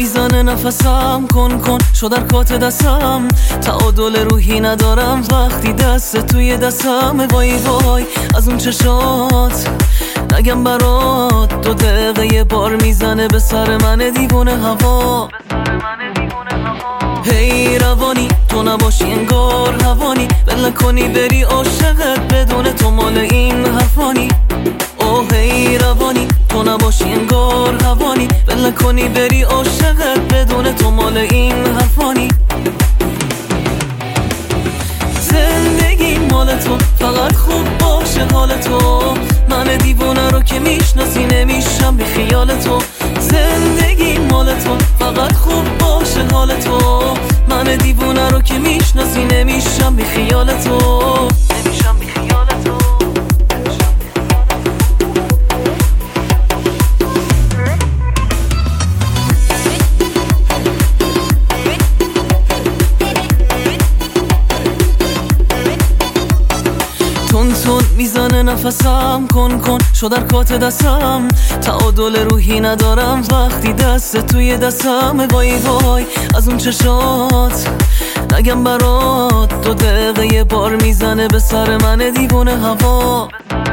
میزنه نفسم، کن شد در کات دستم. تعادل روحی ندارم وقتی دست توی دستم. وای از اون چشات نگم برات، 2 دقیقه یه بار میزنه به سر من دیوونه هوا. هی روانی تو نباشی انگار هوانی، ول کنی بری عاشقت بدون تو مال این حرفانی. اوه هی روانی تو نباشی انگار هوانی، ول کنی بری عاشقت بدون تو مال این حرفانی. زندگی مال تو فقط خوب باشه حال تو، من دیوونه رو که میشناسی نمیشم بی خیال تو. زندگی مال تو فقط خوب باشه حال تو، من دیوونه رو که میشناسی نمیشم بی خیال تو. نمیشم بی خیال تو. تون میزنه نفسم، کن شد در کات دستم. تعادل روحی ندارم وقتی دست توی دستم. وای از اون چشات نگم برات، 2 دقیقه یه بار میزنه به سر من دیوونه هوا.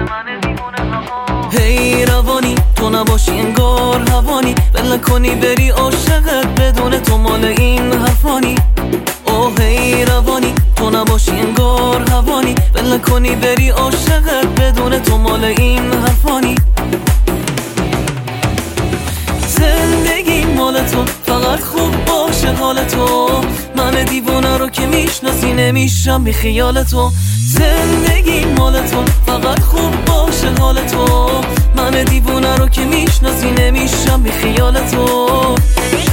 هی روانی تو نباشی انگار هوانی، ول کنی بری عاشقت بدون تو مال این حرفانی. اوه هی روانی تو نباشی انگار هوانی، ول کنی بری عاشقت بدون تو مال این حرفانی. زندگی مال تو فقط خوب باشه حال تو، من دیوونه رو که میشناسی نمیشم بی خیال تو. زندگی مال تو فقط خوب باشه حال تو، من دیوونه رو که میشناسی نمیشم بی خیال تو.